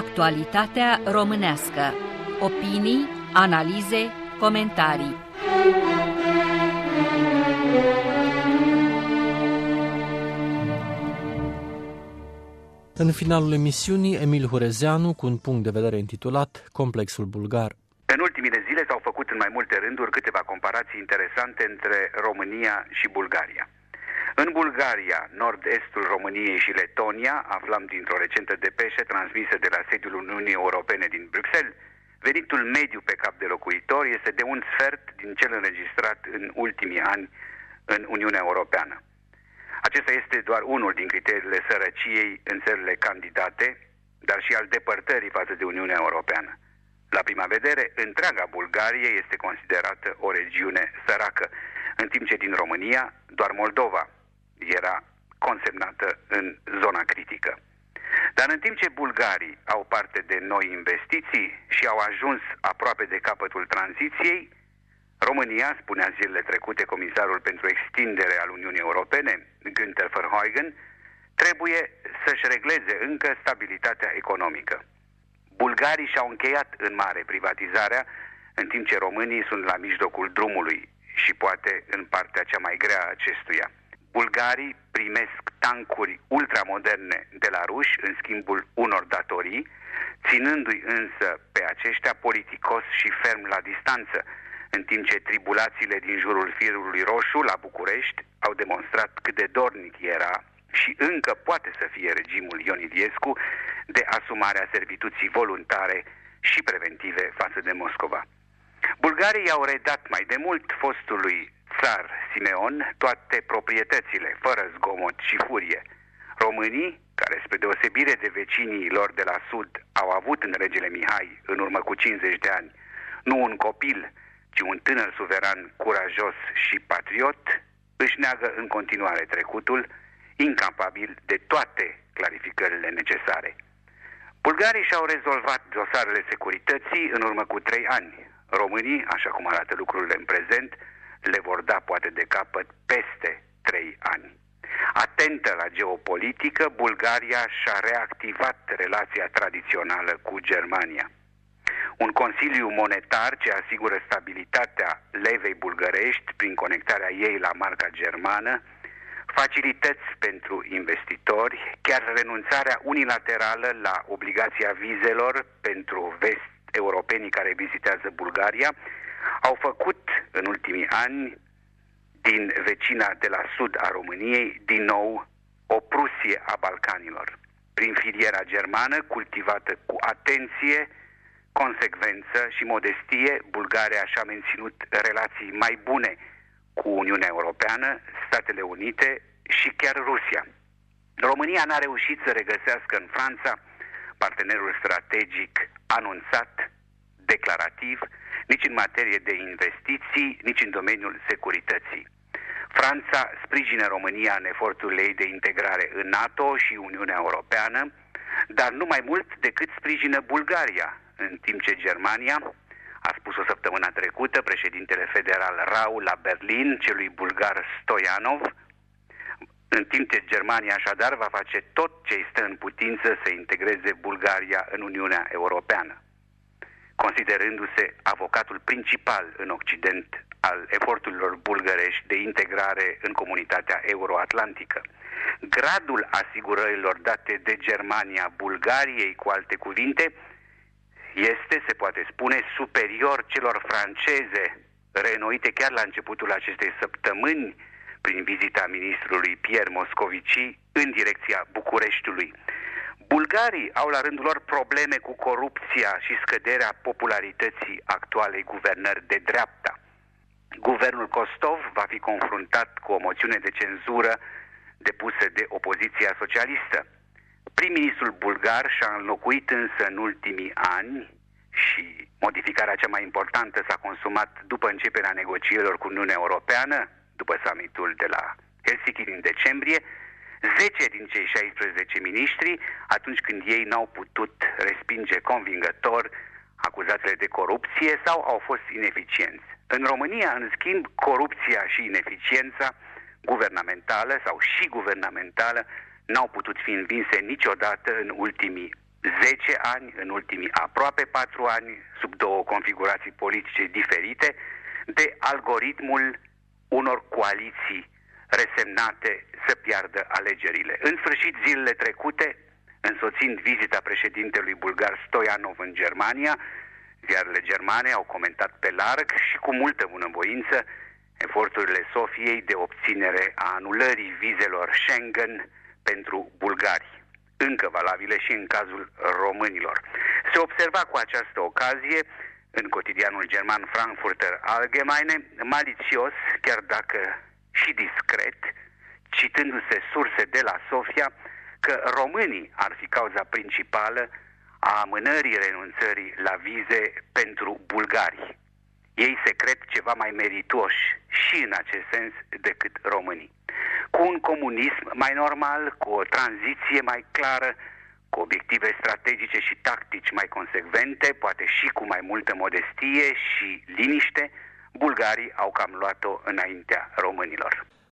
Actualitatea românească. Opinii, analize, comentarii. În finalul emisiunii, Emil Hurezeanu cu un punct de vedere intitulat Complexul bulgar. În ultimile zile s-au făcut în mai multe rânduri câteva comparații interesante între România și Bulgaria. În Bulgaria, nord-estul României și Letonia, aflam dintr-o recentă depeșă transmisă de la sediul Uniunii Europene din Bruxelles, venitul mediu pe cap de locuitor este de un sfert din cel înregistrat în ultimii ani în Uniunea Europeană. Acesta este doar unul din criteriile sărăciei în țările candidate, dar și al depărtării față de Uniunea Europeană. La prima vedere, întreaga Bulgarie este considerată o regiune săracă, în timp ce din România doar Moldova era consemnată în zona critică. Dar în timp ce bulgarii au parte de noi investiții și au ajuns aproape de capătul tranziției, România, spunea zilele trecute comisarul pentru extindere al Uniunii Europene, Günther Verheugen, trebuie să-și regleze încă stabilitatea economică. Bulgarii și-au încheiat în mare privatizarea, în timp ce românii sunt la mijlocul drumului și poate în partea cea mai grea a acestuia. Bulgarii primesc tancuri ultramoderne de la ruși în schimbul unor datorii, ținându-i însă pe aceștia politicos și ferm la distanță, în timp ce tribulațiile din jurul firului roșu la București au demonstrat cât de dornic era și încă poate să fie regimul Ion Iliescu de asumarea servituții voluntare și preventive față de Moscova. Bulgarii au redat mai de mult fostului țar Simeon toate proprietățile, fără zgomot și furie. Românii, care spre deosebire de vecinii lor de la sud, au avut în regele Mihai, în urmă cu 50 de ani, nu un copil, ci un tânăr suveran curajos și patriot, își neagă în continuare trecutul, incapabil de toate clarificările necesare. Bulgarii și-au rezolvat dosarele securității în urmă cu 3 ani. Românii, așa cum arată lucrurile în prezent, le vor da poate de capăt peste 3 ani. Atentă la geopolitică, Bulgaria și-a reactivat relația tradițională cu Germania. Un consiliu monetar ce asigură stabilitatea levei bulgărești prin conectarea ei la marca germană, facilități pentru investitori, chiar renunțarea unilaterală la obligația vizelor pentru vest-europenii care vizitează Bulgaria, au făcut în ultimii ani din vecina de la sud a României din nou o Prusie a Balcanilor. Prin filiera germană, cultivată cu atenție, consecvență și modestie, Bulgaria și-a menținut relații mai bune cu Uniunea Europeană, Statele Unite și chiar Rusia. România n-a reușit să regăsească în Franța partenerul strategic anunțat, declarativ, nici în materie de investiții, nici în domeniul securității. Franța sprijină România în eforturile ei de integrare în NATO și Uniunea Europeană, dar nu mai mult decât sprijină Bulgaria, în timp ce Germania, a spus o săptămână trecută președintele federal Rau la Berlin, celui bulgar Stoianov, în timp ce Germania așadar va face tot ce îi stă în putință să integreze Bulgaria în Uniunea Europeană, considerându-se avocatul principal în Occident al eforturilor bulgărești de integrare în comunitatea euroatlantică. Gradul asigurărilor date de Germania Bulgariei, cu alte cuvinte, este, se poate spune, superior celor franceze, reînnoite chiar la începutul acestei săptămâni prin vizita ministrului Pierre Moscovici în direcția Bucureștiului. Bulgarii au la rândul lor probleme cu corupția și scăderea popularității actualei guvernări de dreapta. Guvernul Kostov va fi confruntat cu o moțiune de cenzură depusă de opoziția socialistă. Prim-ministrul bulgar și-a înlocuit însă în ultimii ani și modificarea cea mai importantă s-a consumat după începerea negocierilor cu Uniunea Europeană, după summitul de la Helsinki din decembrie, 10 din cei 16 miniștri, atunci când ei n-au putut respinge convingător acuzațiile de corupție sau au fost ineficienți. În România, în schimb, corupția și ineficiența guvernamentală sau și guvernamentală n-au putut fi învinse niciodată în ultimii 10 ani, în ultimii aproape 4 ani, sub 2 configurații politice diferite, de algoritmul unor coaliții resemnate să piardă alegerile. În sfârșit, zilele trecute, însoțind vizita președintelui bulgar Stoianov în Germania, ziarele germane au comentat pe larg și cu multă bunăvoință eforturile Sofiei de obținere a anulării vizelor Schengen pentru bulgari, încă valabile și în cazul românilor. Se observa cu această ocazie, în cotidianul german Frankfurter Allgemeine, malițios, chiar dacă și discret, citându-se surse de la Sofia, că românii ar fi cauza principală a amânării renunțării la vize pentru bulgari. Ei se cred ceva mai meritoși și în acest sens decât românii. Cu un comunism mai normal, cu o tranziție mai clară, cu obiective strategice și tactici mai consecvente, poate și cu mai multă modestie și liniște, bulgarii au cam luat-o înaintea românilor.